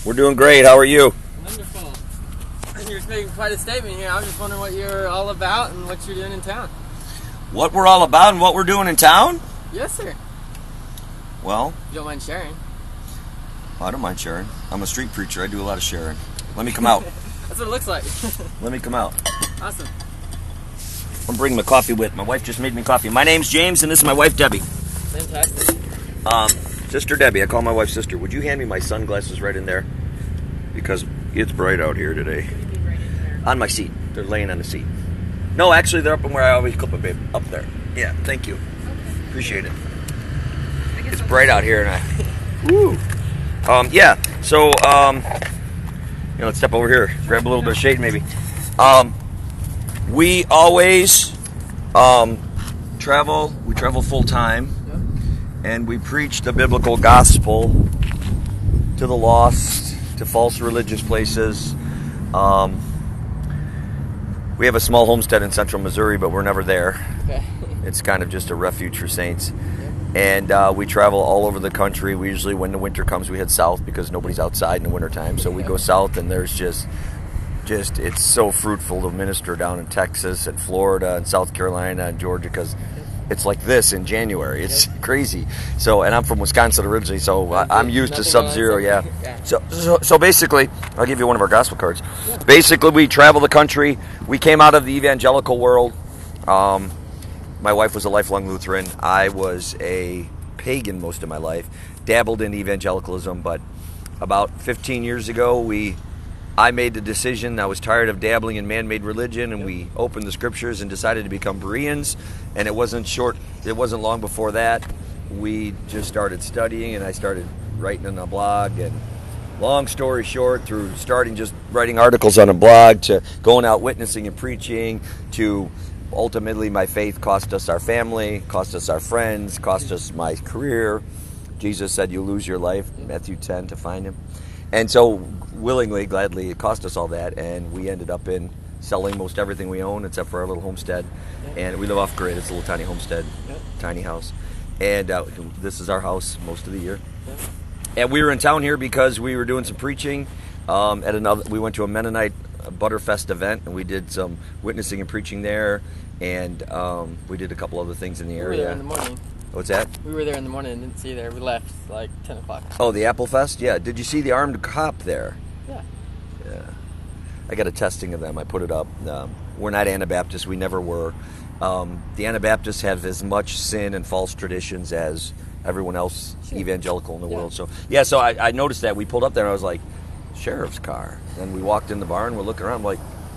We're doing great. How are you? Wonderful. You're making quite a statement here. I was just wondering what you're all about and what you're doing in town. What we're all about and what we're doing in town? Yes, sir. Well, You don't mind sharing? I don't mind sharing. I'm a street preacher. I do a lot of sharing. Let me come out. That's what it looks like. Let me come out. Awesome. I'm bringing my coffee with. My wife just made me coffee. My name's James, and this is my wife, Debbie. Fantastic. Sister Debbie. I call my wife sister. Would you hand me my sunglasses right in there? Because it's bright out here today. On my seat. They're laying on the seat. No, actually, they're up where I always clip a babe. Up there. Yeah, thank you. Okay. Appreciate it. It's bright out here, and woo. Yeah. So, let's step over here. Grab a little bit of shade, maybe. We always travel. We travel full time. And we preach the biblical gospel to the lost, to false religious places. We have a small homestead in central Missouri, but we're never there. Okay. It's kind of just a refuge for saints. Yep. And we travel all over the country. We usually, when the winter comes, we head south because nobody's outside in the wintertime. So we go south, and there's just it's so fruitful to minister down in Texas and Florida and South Carolina and Georgia because it's like this in January. It's crazy. So, and I'm from Wisconsin originally, so I'm used to Sub-Zero. Yeah. So basically, I'll give you one of our gospel cards. Yeah. Basically, we travel the country. We came out of the evangelical world. My wife was a lifelong Lutheran. I was a pagan most of my life. Dabbled in evangelicalism, but about 15 years ago, I made the decision. I was tired of dabbling in man-made religion, and we opened the scriptures and decided to become Bereans. And it wasn't long before that. We just started studying, and I started writing on a blog. And long story short, through starting just writing articles on a blog to going out witnessing and preaching to ultimately my faith cost us our family, cost us our friends, cost us my career. Jesus said, "You'll lose your life," Matthew 10, to find him. And so, willingly, gladly, it cost us all that, and we ended up in selling most everything we own except for our little homestead. And we live off grid. It's a little tiny homestead, tiny house. And this is our house most of the year. And we were in town here because we were doing some preaching. We went to a Mennonite Butterfest event, and we did some witnessing and preaching there. And we did a couple other things in the area. We were there in the morning. What's that? We were there in the morning and didn't see you there. We left like 10 o'clock. Oh, the Apple Fest? Yeah. Did you see the armed cop there? Yeah. Yeah. I got a testing of them. I put it up. We're not Anabaptists. We never were. The Anabaptists have as much sin and false traditions as everyone else evangelical in the world. So I noticed that. We pulled up there, and I was like, sheriff's car. And we walked in the barn. We're looking around. I'm like,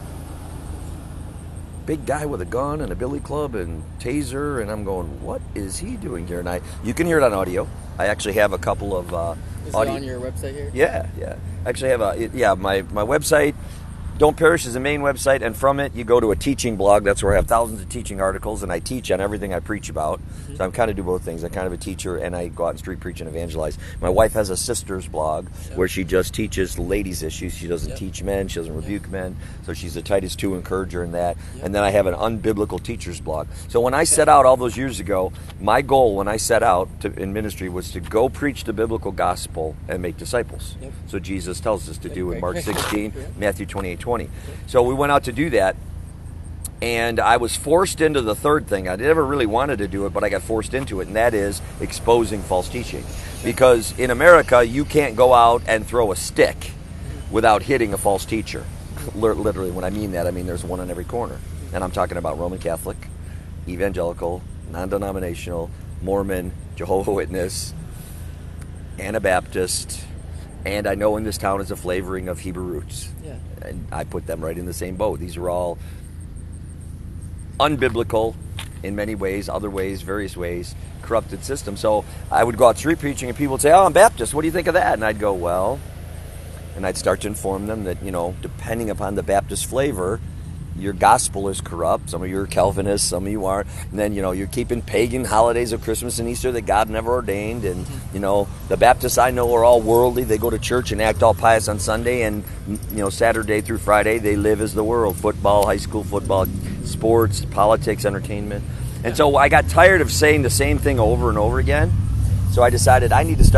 big guy with a gun and a billy club and taser, and I'm going, what is he doing here? And you can hear it on audio. I actually have a couple of Is audio. it on your website here? Yeah. I actually have my website. Don't Perish is the main website, and from it you go to a teaching blog. That's where I have thousands of teaching articles, and I teach on everything I preach about. So I'm kind of do both things. I'm kind of a teacher, and I go out and street preach and evangelize. My wife has a sisters blog where she just teaches ladies issues. She doesn't teach men. She doesn't rebuke men. So she's a Titus 2 encourager in that. And then I have an unbiblical teachers blog. So when I set out all those years ago, my goal when I set out in ministry was to go preach the biblical gospel and make disciples. So Jesus tells us to do in Mark 16, Matthew 28:20. So we went out to do that, and I was forced into the third thing. I never really wanted to do it, but I got forced into it, and that is exposing false teaching. Because in America, you can't go out and throw a stick without hitting a false teacher. Literally, when I mean that, I mean there's one on every corner. And I'm talking about Roman Catholic, evangelical, non-denominational, Mormon, Jehovah's Witness, Anabaptist, and I know in this town is a flavoring of Hebrew roots. Yeah. And I put them right in the same boat. These are all unbiblical in many ways, other ways, various ways, corrupted systems. So I would go out street preaching, and people would say, "Oh, I'm Baptist. What do you think of that?" And I'd go, "Well," and I'd start to inform them that, depending upon the Baptist flavor, your gospel is corrupt. Some of you are Calvinists, some of you aren't. And then, you're keeping pagan holidays of Christmas and Easter that God never ordained. And, the Baptists I know are all worldly. They go to church and act all pious on Sunday. And, Saturday through Friday, they live as the world. Football, high school football, sports, politics, entertainment. And so I got tired of saying the same thing over and over again. So I decided I need to start just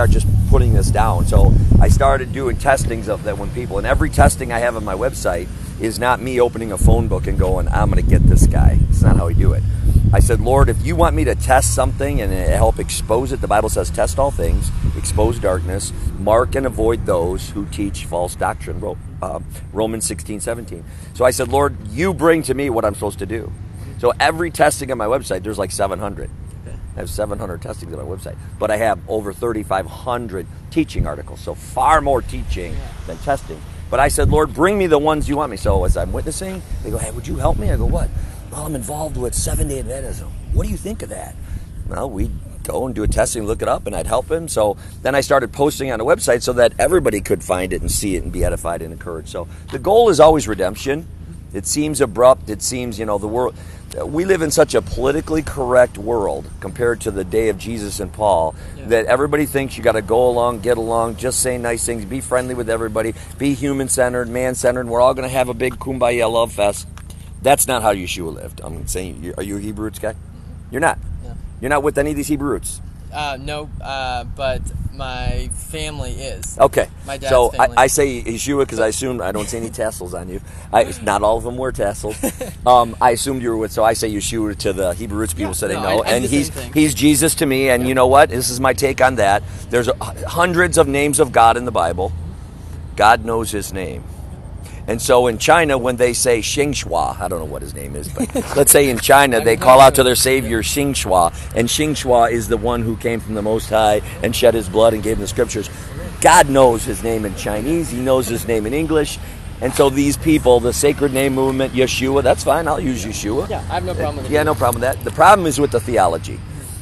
putting this down. So I started doing testings of that when people, and every testing I have on my website is not me opening a phone book and going, I'm going to get this guy. It's not how we do it. I said, Lord, if you want me to test something and help expose it, the Bible says, test all things, expose darkness, mark and avoid those who teach false doctrine, Romans 16:17. So I said, Lord, you bring to me what I'm supposed to do. So every testing on my website, there's like 700. I have 700 testings on my website, but I have over 3,500 teaching articles, so far more teaching than testing. But I said, Lord, bring me the ones you want me. So as I'm witnessing, they go, hey, would you help me? I go, what? Well, I'm involved with 7-Day Adventism. What do you think of that? Well, we'd go and do a testing, look it up, and I'd help him. So then I started posting on the website so that everybody could find it and see it and be edified and encouraged. So the goal is always redemption. It seems abrupt. It seems, the world. We live in such a politically correct world compared to the day of Jesus and Paul that everybody thinks you got to go along, get along, just say nice things, be friendly with everybody, be human-centered, man-centered, and we're all going to have a big kumbaya love fest. That's not how Yeshua lived. I'm saying, are you a Hebrew roots guy? You're not. Yeah. You're not with any of these Hebrew roots. No, but my family is. Okay. My dad's so family. I say Yeshua because I assume I don't see any tassels on you. Not all of them wear tassels. I assumed you were with, so I say Yeshua to the Hebrew roots people so they know. I And do the same thing. he's Jesus to me. And you know what? This is my take on that. There's hundreds of names of God in the Bible. God knows his name. And so in China, when they say Xing Shua, I don't know what his name is, but let's say in China, they call out to their Savior Xing Shua. And Xing Shua is the one who came from the Most High and shed his blood and gave him the scriptures. God knows his name in Chinese. He knows his name in English. And so these people, the sacred name movement, Yeshua, that's fine. I'll use Yeshua. Yeah, I have no problem with it. Yeah, no problem with that. The problem is with the theology.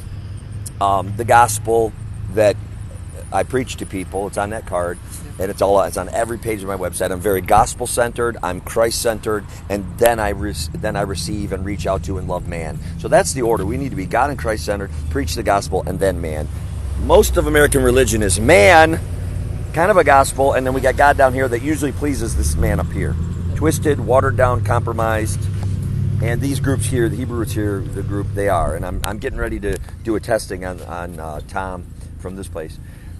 The gospel that I preach to people, it's on that card. And it's on every page of my website. I'm very gospel-centered. I'm Christ-centered, and then I receive and reach out to and love man. So that's the order. We need to be God and Christ-centered, preach the gospel, and then man. Most of American religion is man, kind of a gospel, and then we got God down here that usually pleases this man up here. Twisted, watered down, compromised. And these groups here, the Hebrew roots here, the group they are. And I'm getting ready to do a testing on Tom from this place.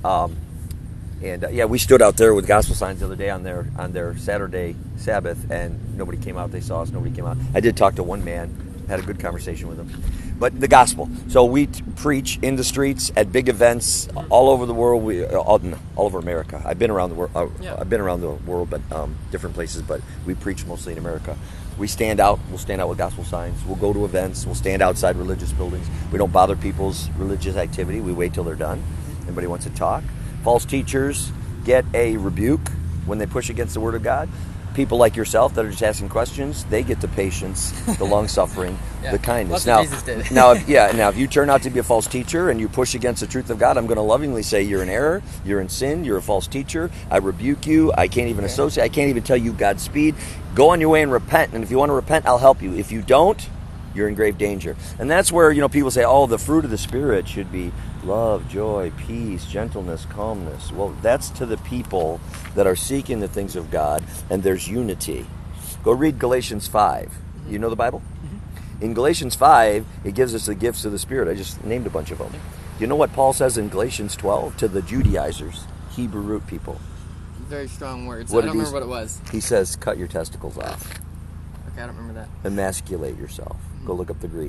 We stood out there with gospel signs the other day on their Saturday Sabbath, and nobody came out. They saw us. Nobody came out. I did talk to one man, had a good conversation with him. But the gospel. So we preach in the streets at big events all over the world. All over America. I've been around the world. I've been around the world, but different places. But we preach mostly in America. We stand out. We'll stand out with gospel signs. We'll go to events. We'll stand outside religious buildings. We don't bother people's religious activity. We wait till they're done. Anybody wants to talk? False teachers get a rebuke when they push against the Word of God. People like yourself that are just asking questions, they get the patience, the long-suffering, the kindness. That's what Jesus did. Now, if you turn out to be a false teacher and you push against the truth of God, I'm going to lovingly say you're in error, you're in sin, you're a false teacher. I rebuke you. I can't even associate. I can't even tell you Godspeed. Go on your way and repent. And if you want to repent, I'll help you. If you don't, you're in grave danger. And that's where, people say, oh, the fruit of the Spirit should be love, joy, peace, gentleness, calmness. Well, that's to the people that are seeking the things of God, and there's unity. Go read Galatians 5. You know the Bible? Mm-hmm. In Galatians 5, it gives us the gifts of the Spirit. I just named a bunch of them. Do you know what Paul says in Galatians 12 to the Judaizers, Hebrew root people? Very strong words. I don't remember what it was. He says, cut your testicles off. Okay, I don't remember that. Emasculate yourself. Go look up the Greek.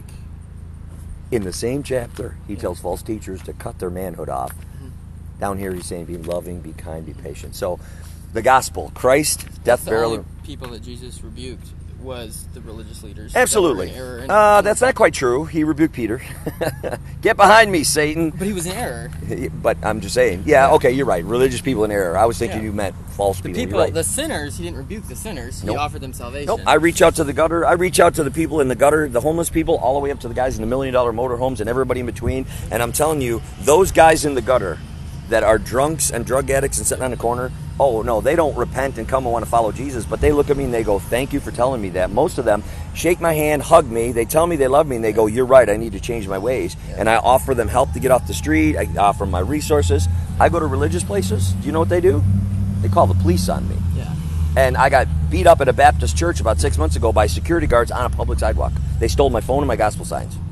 In the same chapter, he tells false teachers to cut their manhood off. Down here, he's saying, be loving, be kind, be patient. So, the gospel, Christ, death, burial. The only people that Jesus rebuked was the religious leaders. Absolutely. That were in that's not quite true. He rebuked Peter. Get behind me, Satan. But he was in error. But I'm just saying. Yeah, okay, you're right. Religious people in error. I was thinking you meant false people. You're right. The sinners, he didn't rebuke the sinners. Nope. He offered them salvation. Nope. I reach out to the gutter. I reach out to the people in the gutter, the homeless people, all the way up to the guys in the $1 million motorhomes and everybody in between. And I'm telling you, those guys in the gutter that are drunks and drug addicts and sitting on the corner, oh, no, they don't repent and come and want to follow Jesus, but they look at me and they go, thank you for telling me that. Most of them shake my hand, hug me, they tell me they love me, and they go, you're right, I need to change my ways. And I offer them help to get off the street. I offer my resources. I go to religious places. Do you know what they do? They call the police on me. Yeah. And I got beat up at a Baptist church about 6 months ago by security guards on a public sidewalk. They stole my phone and my gospel signs.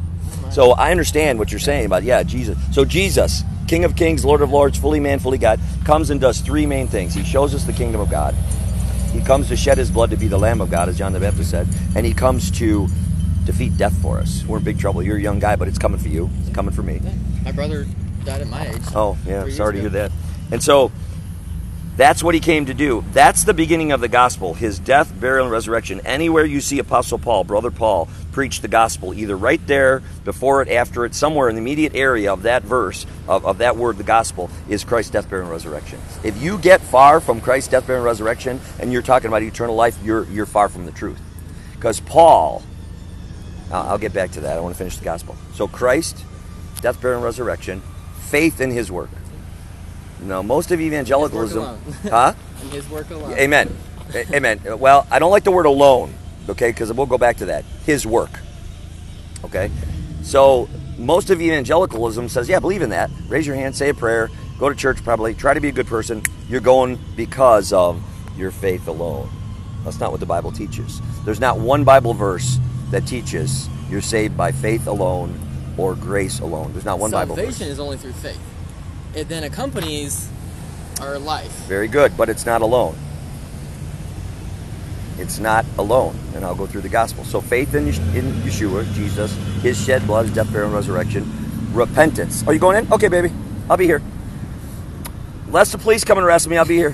So I understand what you're saying about, Jesus. So Jesus, King of Kings, Lord of Lords, fully man, fully God, comes and does three main things. He shows us the kingdom of God. He comes to shed his blood to be the Lamb of God, as John the Baptist said. And he comes to defeat death for us. We're in big trouble. You're a young guy, but it's coming for you. It's coming for me. Yeah. My brother died at my age. Oh, yeah. Sorry to hear that. And so that's what he came to do. That's the beginning of the gospel, his death, burial, and resurrection. Anywhere you see Apostle Paul, Brother Paul, preach the gospel, either right there, before it, after it, somewhere in the immediate area of that verse, of that word, the gospel, is Christ's death, burial, and resurrection. If you get far from Christ's death, burial, and resurrection, and you're talking about eternal life, you're far from the truth. Because Paul, I'll get back to that. I want to finish the gospel. So Christ, death, burial, and resurrection, faith in his work. No, most of evangelicalism, In his work alone. Amen. Amen. Well, I don't like the word alone, okay, because we'll go back to that. His work. Okay? So most of evangelicalism says, yeah, believe in that. Raise your hand, say a prayer, go to church probably, try to be a good person. You're going because of your faith alone. That's not what the Bible teaches. There's not one Bible verse that teaches you're saved by faith alone or grace alone. There's not one Bible verse. Salvation is only through faith. It then accompanies our life. Very good, but it's not alone. It's not alone. And I'll go through the gospel. So faith in Yeshua, Jesus, his shed blood, his death, burial, and resurrection. Repentance. Are you going in? Okay, baby. I'll be here. Unless the police come and arrest me, I'll be here.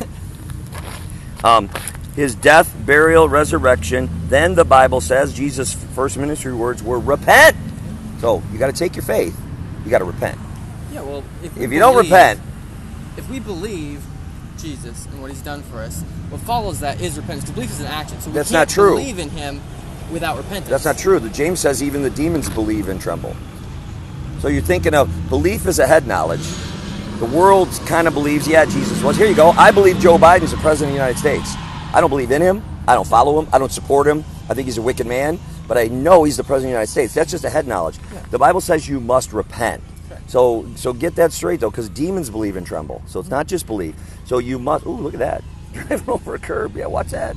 His death, burial, resurrection. Then the Bible says Jesus' first ministry words were repent. So you got to take your faith. You got to repent. Yeah, well, if you don't repent, if we believe Jesus and what he's done for us, what follows that is repentance. Because belief is an action. So we that's can't not true. believe in him without repentance. That's not true. The James says even the demons believe and tremble. So you're thinking of belief as a head knowledge. The world kind of believes, yeah, Jesus was. Here you go. I believe Joe Biden's the president of the United States. I don't believe in him. I don't follow him. I don't support him. I think he's a wicked man. But I know he's the president of the United States. That's just a head knowledge. Yeah. The Bible says you must repent. So get that straight, though, because demons believe and tremble. So it's not just belief. So you must... Ooh, look at that. Driving over a curb. Yeah, watch that.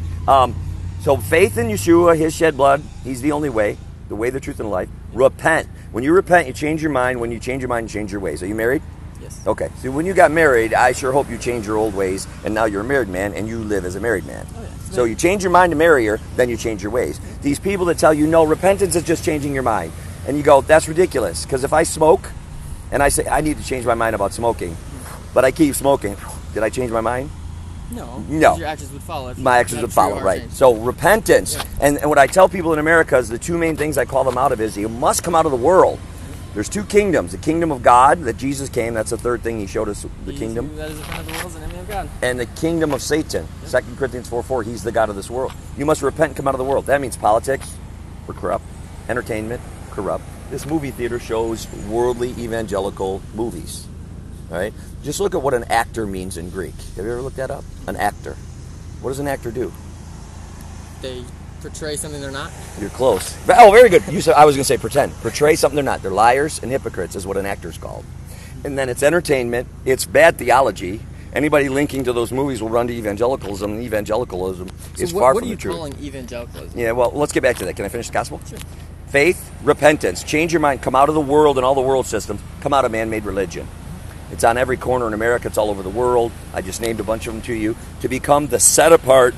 So faith in Yeshua, his shed blood, he's the only way, the way, the truth, and the life. Repent. When you repent, you change your mind. When you change your mind, you change your ways. Are you married? Yes. Okay. So when you got married, I sure hope you change your old ways, and now you're a married man, and you live as a married man. Oh, yeah. So you change your mind to marry her, then you change your ways. These people that tell you, no, repentance is just changing your mind. And you go, that's ridiculous, because if I smoke, and I say, I need to change my mind about smoking, but I keep smoking, did I change my mind? No. No. Your actions would follow. My actions would follow, right. Change. So repentance. Yeah. And what I tell people in America is the two main things I call them out of is you must come out of the world. There's two kingdoms. The kingdom of God, that Jesus came, that's the third thing he showed us, the kingdom. That is the kind of the world, the enemy of God. And the kingdom of Satan. Yep. 2 Corinthians 4:4, he's the God of this world. You must repent and come out of the world. That means politics, we're corrupt. Entertainment, corrupt. This movie theater shows worldly evangelical movies. All right? Just look at what an actor means in Greek. Have you ever looked that up? An actor. What does an actor do? They portray something they're not. You're close. Oh, very good. You said I was going to say pretend. Portray something they're not. They're liars and hypocrites is what an actor's called. And then it's entertainment. It's bad theology. Anybody linking to those movies will run to evangelicalism, and evangelicalism is far from the truth. What are you calling evangelicalism? Yeah, well, let's get back to that. Can I finish the gospel? Sure. Faith, repentance, change your mind, come out of the world and all the world systems, come out of man-made religion. It's on every corner in America. It's all over the world. I just named a bunch of them to you. To become the set-apart,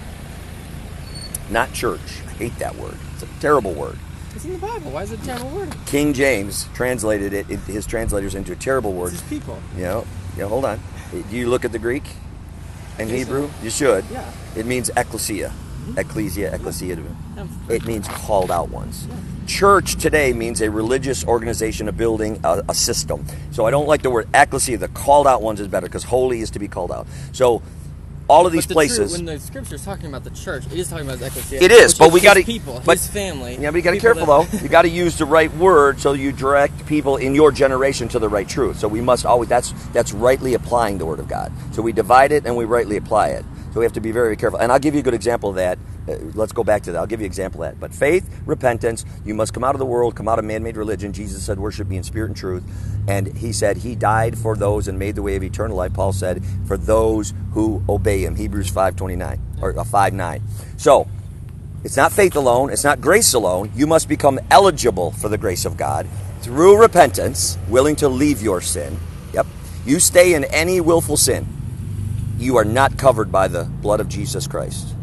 not church. I hate that word. It's a terrible word. It's in the Bible. Why is it a terrible word? King James translated it, his translators, into a terrible word. It's his people. Yeah, hold on. Do you look at the Greek and Hebrew? You should. Yeah. It means ecclesia. Mm-hmm. Ecclesia. Yeah. It means called out ones. Yeah. Church today means a religious organization, a building, a system. So I don't like the word ecclesia. The called out ones is better because holy is to be called out. So all of these places. When the scripture is talking about the church, it is talking about the ecclesia. It is, but we got to people, his family. Yeah, but you got to be careful though. You got to use the right word so you direct people in your generation to the right truth. So we must always. That's rightly applying the word of God. So we divide it and we rightly apply it. So we have to be very careful. And I'll give you a good example of that. Let's go back to that. I'll give you an example of that. But faith, repentance, you must come out of the world, come out of man-made religion. Jesus said, worship me in spirit and truth. And he said he died for those and made the way of eternal life. Paul said, for those who obey him. Hebrews 5:29 or 5:9. So It's not faith alone. It's not grace alone. You must become eligible for the grace of God through repentance, willing to leave your sin. Yep. You stay in any willful sin, you are not covered by the blood of Jesus Christ.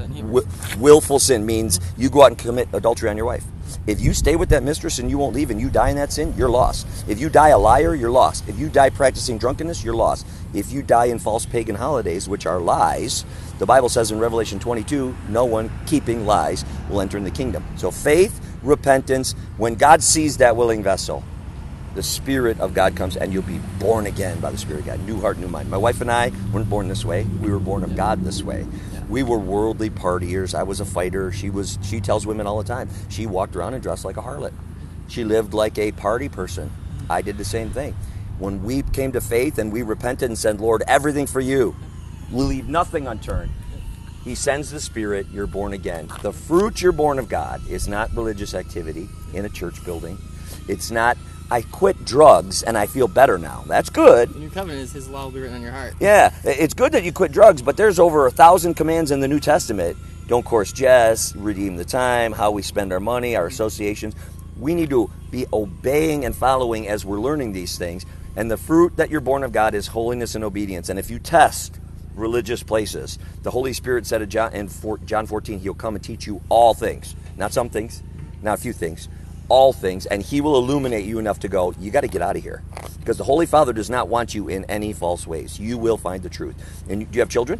Willful sin means you go out and commit adultery on your wife. If you stay with that mistress and you won't leave and you die in that sin, you're lost. If you die a liar, you're lost. If you die practicing drunkenness, you're lost. If you die in false pagan holidays, which are lies, the Bible says in Revelation 22, no one keeping lies will enter in the kingdom. So faith, repentance, when God sees that willing vessel, the Spirit of God comes and you'll be born again by the Spirit of God. New heart, new mind. My wife and I weren't born this way. We were born of God this way. We were worldly partiers. I was a fighter. She tells women all the time, she walked around and dressed like a harlot. She lived like a party person. I did the same thing. When we came to faith and we repented and said, Lord, everything for you, we'll leave nothing unturned. He sends the Spirit, you're born again. The fruit you're born of God is not religious activity in a church building. It's not, I quit drugs and I feel better now. That's good. The new covenant is His law will be written on your heart. Yeah, it's good that you quit drugs, but there's over 1,000 commands in the New Testament. Don't course jest, redeem the time, how we spend our money, our associations. We need to be obeying and following as we're learning these things. And the fruit that you're born of God is holiness and obedience. And if you test religious places, the Holy Spirit said in John 14, He'll come and teach you all things. Not some things, not a few things. All things, and He will illuminate you enough to go, you got to get out of here. Because the Holy Father does not want you in any false ways. You will find the truth. And do you have children?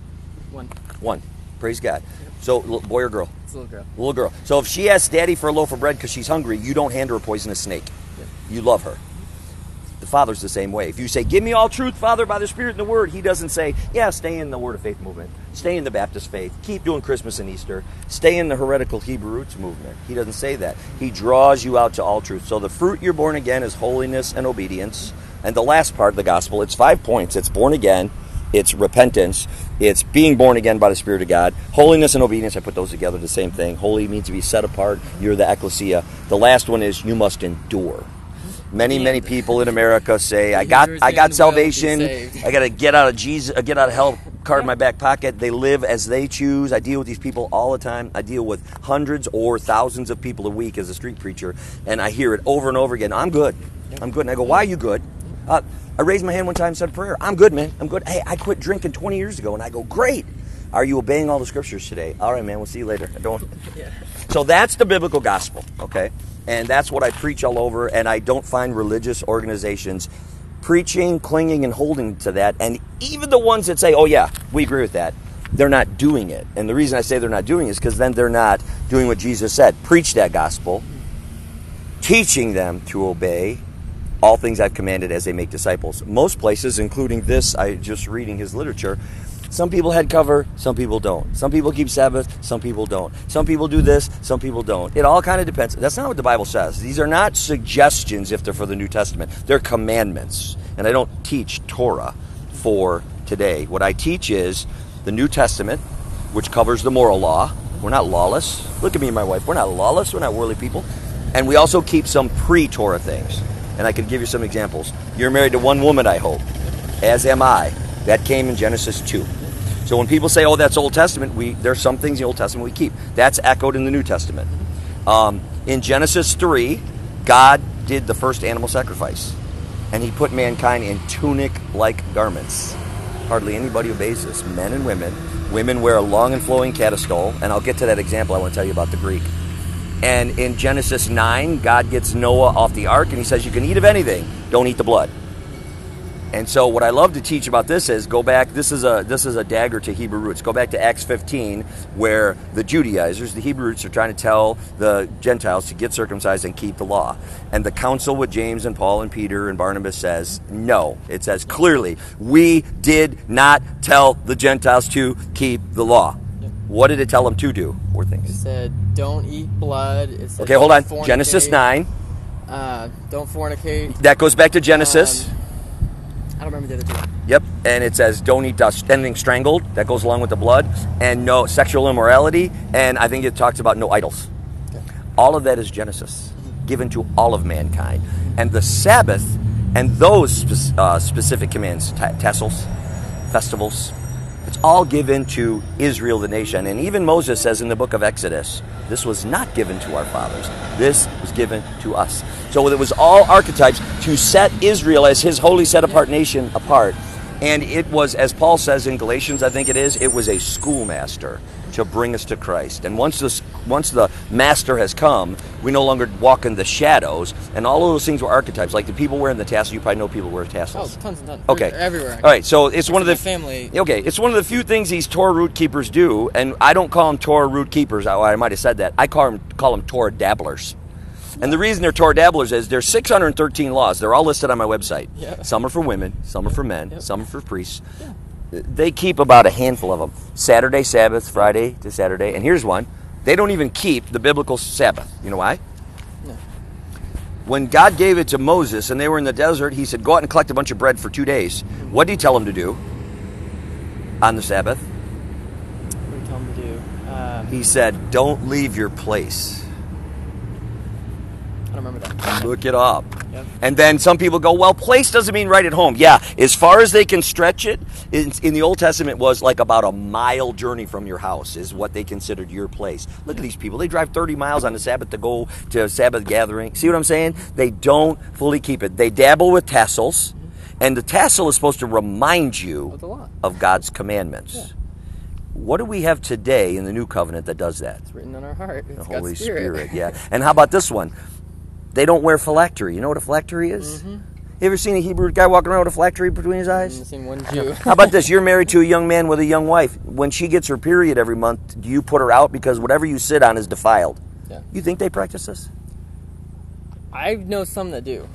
One. Praise God. So, boy or girl? It's a little girl. Little girl. So if she asks Daddy for a loaf of bread because she's hungry, you don't hand her a poisonous snake. You love her. The Father's the same way. If you say, give me all truth, Father, by the Spirit and the Word, He doesn't say, yeah, stay in the Word of Faith movement. Stay in the Baptist faith. Keep doing Christmas and Easter. Stay in the heretical Hebrew roots movement. He doesn't say that. He draws you out to all truth. So the fruit you're born again is holiness and obedience. And the last part of the gospel, it's 5 points. It's born again. It's repentance. It's being born again by the Spirit of God. Holiness and obedience, I put those together, the same thing. Holy means to be set apart. You're the ecclesia. The last one is you must endure. Many people in America say, I got salvation. I got to get out of hell card in my back pocket. They live as they choose. I deal with these people all the time. I deal with hundreds or thousands of people a week as a street preacher, and I hear it over and over again. I'm good. And I go, why are you good? I raised my hand one time and said a prayer. I'm good, man. I'm good. Hey, I quit drinking 20 years ago, and I go, great. Are you obeying all the scriptures today? All right, man. We'll see you later. So that's the biblical gospel, okay? And that's what I preach all over, and I don't find religious organizations preaching, clinging, and holding to that. And even the ones that say, oh yeah, we agree with that, they're not doing it. And the reason I say they're not doing it is because then they're not doing what Jesus said. Preach that gospel, teaching them to obey all things I've commanded as they make disciples. Most places, including this, I just reading his literature, some people head cover, some people don't. Some people keep Sabbath, some people don't. Some people do this, some people don't. It all kind of depends. That's not what the Bible says. These are not suggestions if they're for the New Testament. They're commandments. And I don't teach Torah for today. What I teach is the New Testament, which covers the moral law. We're not lawless. Look at me and my wife. We're not lawless. We're not worldly people. And we also keep some pre-Torah things. And I can give you some examples. You're married to one woman, I hope. As am I. That came in Genesis 2. So when people say, oh, that's Old Testament, there's some things in the Old Testament we keep. That's echoed in the New Testament. In Genesis 3, God did the first animal sacrifice. And He put mankind in tunic-like garments. Hardly anybody obeys this, men and women. Women wear a long and flowing catastole. And I'll get to that example I want to tell you about the Greek. And in Genesis 9, God gets Noah off the ark, and He says, you can eat of anything, don't eat the blood. And so what I love to teach about this is go back, this is a dagger to Hebrew roots. Go back to Acts 15, where the Judaizers, the Hebrew roots, are trying to tell the Gentiles to get circumcised and keep the law. And the council with James and Paul and Peter and Barnabas says, no. It says clearly, we did not tell the Gentiles to keep the law. What did it tell them to do? 4 things. It said, don't eat blood. It said, okay, hold on. Genesis 9. Don't fornicate. That goes back to Genesis. I don't remember the other 2. Yep, and it says don't eat anything strangled. That goes along with the blood. And no sexual immorality. And I think it talks about no idols. Okay. All of that is Genesis, given to all of mankind. And the Sabbath and those specific commands, tassels, festivals, It's all given to Israel, the nation. And even Moses says in the book of Exodus, this was not given to our fathers. This was given to us. So it was all archetypes to set Israel as his holy set-apart nation apart. And it was, as Paul says in Galatians, I think it was a schoolmaster to bring us to Christ. And once the master has come, we no longer walk in the shadows. And all of those things were archetypes. Like the people wearing the tassel, you probably know people wear tassels. Oh, tons and tons. Okay. They're everywhere. All right, so it's one of the family. Okay, it's one of the few things these Torah root keepers do, and I don't call them Torah root keepers. I might have said that. I call them Torah dabblers. And the reason they're Torah dabblers is there's 613 laws. They're all listed on my website. Yeah. Some are for women, some are for men, Yep. some are for priests. Yeah. They keep about a handful of them. Saturday, Sabbath, Friday to Saturday. And here's one. They don't even keep the biblical Sabbath. You know why? No. When God gave it to Moses and they were in the desert, he said, go out and collect a bunch of bread for 2 days. What did he tell them to do on the Sabbath? What did he tell them to do? He said, don't leave your place. I don't remember that. Look it up. Yep. And then some people go, well, place doesn't mean right at home. Yeah, as far as they can stretch it, in the Old Testament was like about a mile journey from your house is what they considered your place. Look at these people. They drive 30 miles on the Sabbath to go to a Sabbath gathering. See what I'm saying? They don't fully keep it. They dabble with tassels, and the tassel is supposed to remind you of God's commandments. Yeah. What do we have today in the New Covenant that does that? It's written on our heart. It's The God's Holy Spirit. Yeah. And how about this one? They don't wear phylactery. You know what a phylactery is? Mm-hmm. You ever seen a Hebrew guy walking around with a phylactery between his eyes? I've seen one Jew. How about this? You're married to a young man with a young wife. When she gets her period every month, do you put her out because whatever you sit on is defiled? Yeah. You think they practice this? I know some that do.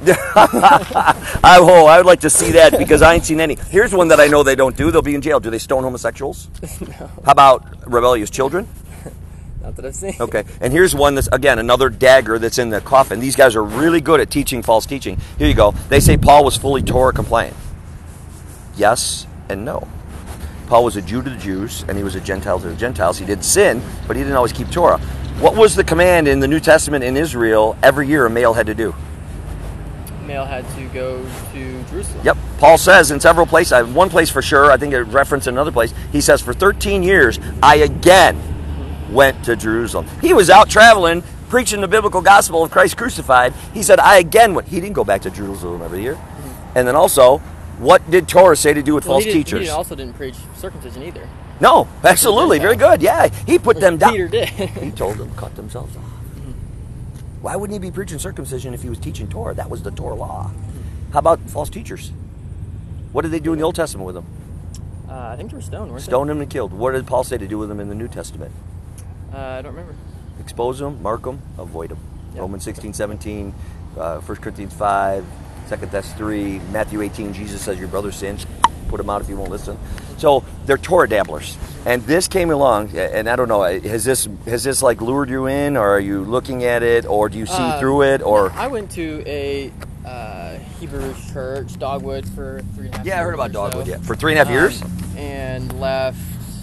I would like to see that because I ain't seen any. Here's one that I know they don't do. They'll be in jail. Do they stone homosexuals? No, How about rebellious children? not that I've seen. Okay, and here's one that's, again, another dagger that's in the coffin. These guys are really good at teaching false teaching. Here you go. They say Paul was fully Torah compliant. Yes and no. Paul was a Jew to the Jews, and he was a Gentile to the Gentiles. He did sin, but he didn't always keep Torah. What was the command in the New Testament in Israel every year a male had to do? Male had to go to Jerusalem. Yep. Paul says in several places, one place for sure, I think it referenced in another place, he says, for 13 years, I again went to Jerusalem. He was out traveling, preaching the biblical gospel of Christ crucified. He said, I again went. He didn't go back to Jerusalem every year. And then also, what did Torah say to do with false teachers? He also didn't preach circumcision either. No, absolutely. Very good. Yeah. He put them down. Peter did. He told them to cut themselves off. Why wouldn't he be preaching circumcision if he was teaching Torah? That was the Torah law. How about false teachers? What did they do in the Old Testament with them? I think they were stoned, weren't Stoned them and killed. What did Paul say to do with them in the New Testament? they? I don't remember. Expose them, mark them, avoid them. Yep. Romans 16, 17, 1 Corinthians 5, 2 Thess 3, Matthew 18, Jesus says your brother sins. Put him out if you won't listen. So they're Torah dabblers. And this came along, and I don't know, has this like lured you in, or are you looking at it, or do you see through it, or? I went to a Hebrew church, Dogwood, for 3.5 years. Yeah, I heard about or Dogwood, so. yeah. For 3.5 years? And left,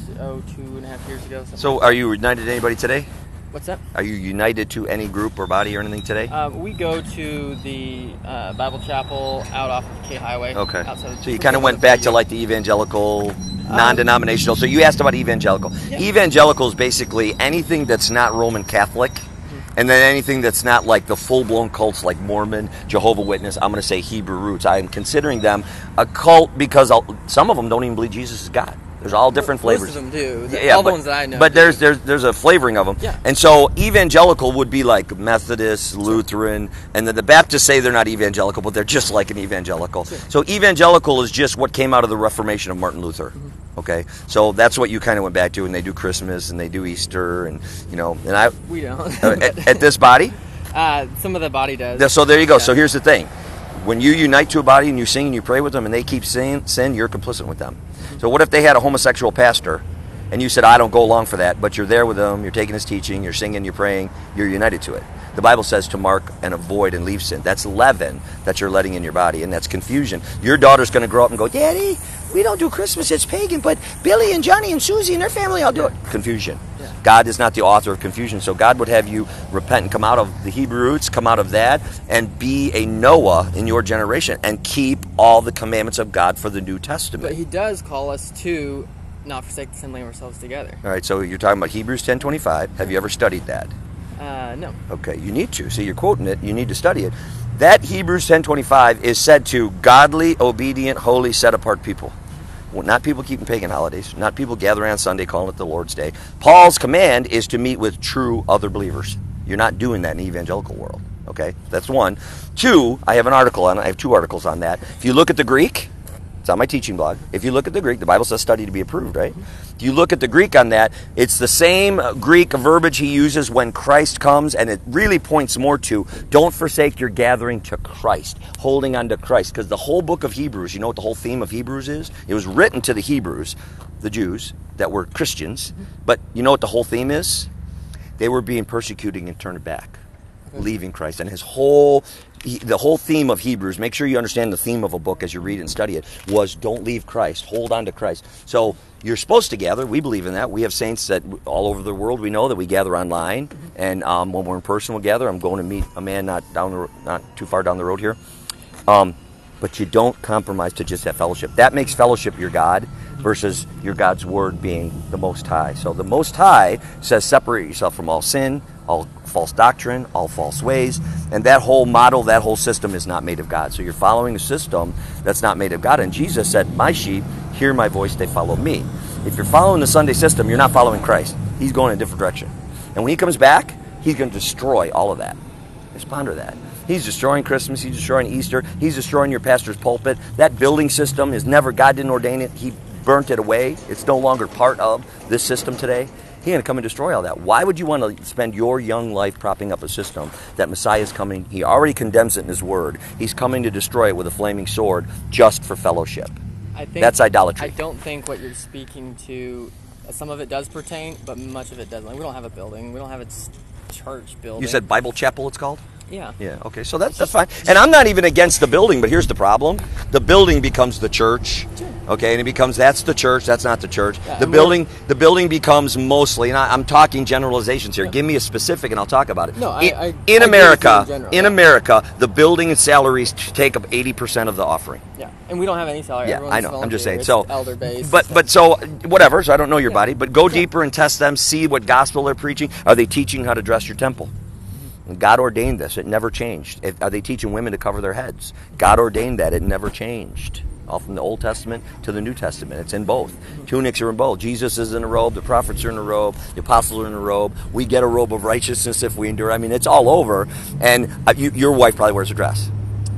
2.5 years ago. So are you united to anybody today? What's that? Are you united to any group or body or anything today? We go to the Bible Chapel out off of K Highway. Okay. Outside So you kind of went back to like the evangelical, non-denominational. So you asked about evangelical. Yeah. Evangelical is basically anything that's not Roman Catholic. And then anything that's not like the full-blown cults like Mormon, Jehovah Witness, I'm going to say Hebrew roots. I'm considering them a cult because some of them don't even believe Jesus is God. There's all different flavors. Most of them do. Yeah, All the ones that I know. But do. there's a flavoring of them. Yeah. And so evangelical would be like Methodist, Lutheran, and then the Baptists say they're not evangelical, but they're just like an evangelical. Sure. So evangelical is just what came out of the Reformation of Martin Luther. Okay, so that's what you kind of went back to, and they do Christmas and they do Easter, and and I We don't. at this body. Some of the body does. So there you go. Yeah. So here's the thing: when you unite to a body and you sing and you pray with them, and they keep sin, you're complicit with them. So what if they had a homosexual pastor, and you said, I don't go along for that, but you're there with them, you're taking his teaching, you're singing, you're praying, you're united to it. The Bible says to mark and avoid and leave sin. That's leaven that you're letting in your body, and that's confusion. Your daughter's going to grow up and go, Daddy, we don't do Christmas, it's pagan, but Billy and Johnny and Susie and their family all do it. Confusion. Yeah. God is not the author of confusion, so God would have you repent and come out of the Hebrew roots, come out of that, and be a Noah in your generation, and keep all the commandments of God for the New Testament. But he does call us to not forsake the assembling of ourselves together. All right, so you're talking about Hebrews 10:25. Have you ever studied that? No. Okay, you need to. See, you're quoting it. You need to study it. That Hebrews 10:25 is said to godly, obedient, holy, set-apart people. Well, not people keeping pagan holidays, not people gathering on Sunday calling it the Lord's Day. Paul's command is to meet with true other believers. You're not doing that in the evangelical world. Okay, that's one. Two, I have an article on. I have 2 articles on that. If you look at the Greek, it's on my teaching blog. If you look at the Greek, the Bible says study to be approved, right? If you look at the Greek on that, it's the same Greek verbiage he uses when Christ comes, and it really points more to don't forsake your gathering to Christ, holding on to Christ. Because the whole book of Hebrews, you know what the whole theme of Hebrews is? It was written to the Hebrews, the Jews, that were Christians. But you know what the whole theme is? They were being persecuted and turned back, leaving Christ. And the whole theme of Hebrews, make sure you understand the theme of a book as you read and study it, was don't leave Christ, hold on to Christ. So you're supposed to gather. We believe in that. We have saints that all over the world we know that we gather online. And when we're in person, we'll gather. I'm going to meet a man not too far down the road here. But you don't compromise to just have fellowship. That makes fellowship your God versus your God's word being the Most High. So the Most High says separate yourself from all sin, all false doctrine, all false ways. And that whole model, that whole system is not made of God. So you're following a system that's not made of God. And Jesus said, my sheep hear my voice, they follow me. If you're following the Sunday system, you're not following Christ. He's going in a different direction. And when he comes back, he's going to destroy all of that. Just ponder that. He's destroying Christmas. He's destroying Easter. He's destroying your pastor's pulpit. That building system is never, God didn't ordain it. He burnt it away. It's no longer part of this system today. He's going to come and destroy all that. Why would you want to spend your young life propping up a system that Messiah is coming? He already condemns it in his word. He's coming to destroy it with a flaming sword just for fellowship. That's idolatry. I don't think what you're speaking to, some of it does pertain, but much of it doesn't. Like, we don't have a building. We don't have a church building. You said Bible Chapel it's called? Yeah. Yeah, okay, so that's fine. And I'm not even against the building, but here's the problem. The building becomes the church. Okay, and it becomes that's the church, that's not the church. Yeah, the building becomes mostly, and I'm talking generalizations here. Yeah. Give me a specific and I'll talk about it. No, in America, the building and salaries take up 80% of the offering. Yeah. And we don't have any salary. Yeah, I know. I'm just saying. So elder based. But so whatever, so I don't know your body, but go deeper and test them, see what gospel they're preaching. Are they teaching how to dress your temple? God ordained this. It never changed. Are they teaching women to cover their heads? God ordained that. It never changed. All from the Old Testament to the New Testament. It's in both. Tunics are in both. Jesus is in a robe. The prophets are in a robe. The apostles are in a robe. We get a robe of righteousness if we endure. I mean, it's all over. And your wife probably wears a dress.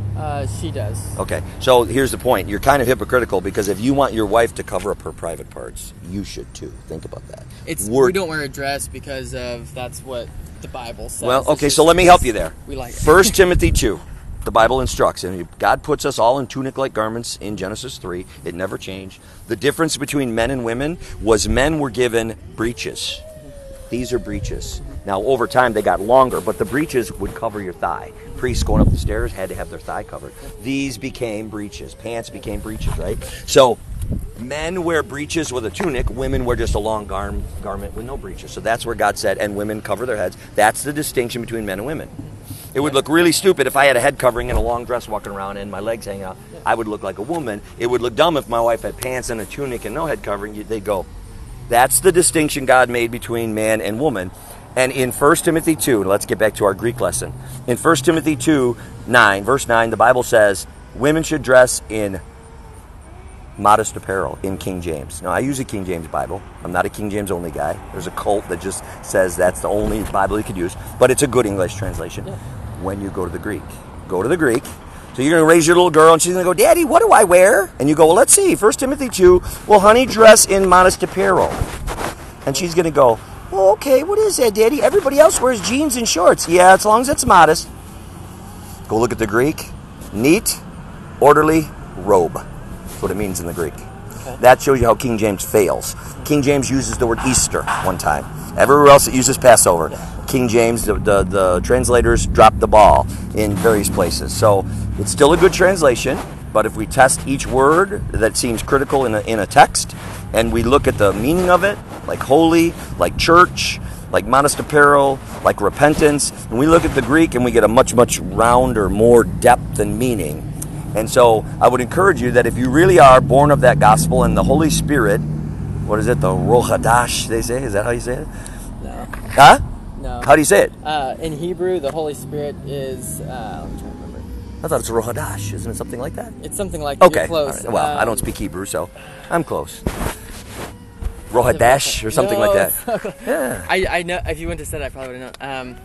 She does. Okay. So here's the point. You're kind of hypocritical because if you want your wife to cover up her private parts, you should too. Think about that. We don't wear a dress because of that's what the Bible says. Well, okay, so let me help you there. We like it. 1 Timothy 2, the Bible instructs, and God puts us all in tunic-like garments in Genesis 3. It never changed. The difference between men and women was men were given breeches. These are breeches. Now, over time, they got longer, but the breeches would cover your thigh. Priests going up the stairs had to have their thigh covered. These became breeches. Pants became breeches, right? So men wear breeches with a tunic. Women wear just a long garment with no breeches. So that's where God said, and women cover their heads. That's the distinction between men and women. It would look really stupid if I had a head covering and a long dress walking around and my legs hanging out. I would look like a woman. It would look dumb if my wife had pants and a tunic and no head covering. They'd go. That's the distinction God made between man and woman. And in 1 Timothy 2, let's get back to our Greek lesson. In 1 Timothy 2, verse 9, the Bible says, women should dress in modest apparel in King James. Now, I use a King James Bible. I'm not a King James only guy. There's a cult that just says that's the only Bible you could use. But it's a good English translation. Yeah. When you go to the Greek. Go to the Greek. So you're going to raise your little girl, and she's going to go, Daddy, what do I wear? And you go, well, let's see. 1 Timothy 2, well, honey, dress in modest apparel. And she's going to go, well, okay, what is that, Daddy? Everybody else wears jeans and shorts. Yeah, as long as it's modest. Go look at the Greek. Neat, orderly robe. That's what it means in the Greek. Okay. That shows you how King James fails. King James uses the word Easter one time. Everywhere else it uses Passover. Yeah. King James, the translators dropped the ball in various places. So it's still a good translation, but if we test each word that seems critical in a text, and we look at the meaning of it, like holy, like church, like modest apparel, like repentance, and we look at the Greek and we get a much, much rounder, more depth and meaning. And so I would encourage you that if you really are born of that gospel and the Holy Spirit what is it? The Rohadash, they say? Is that how you say it? No. Huh? No. How do you say it? In Hebrew, the Holy Spirit is. Let me try to remember. I thought it's Rohadash. Isn't it something like that? It's something like that. Okay. You're close. All right. Well, I don't speak Hebrew, so I'm close. Rohadash or something like that. Yeah. I know. If you went to said, I probably would have known.